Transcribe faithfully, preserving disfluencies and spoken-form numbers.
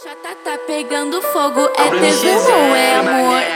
Chata tá pegando fogo, é tesão ou é amor?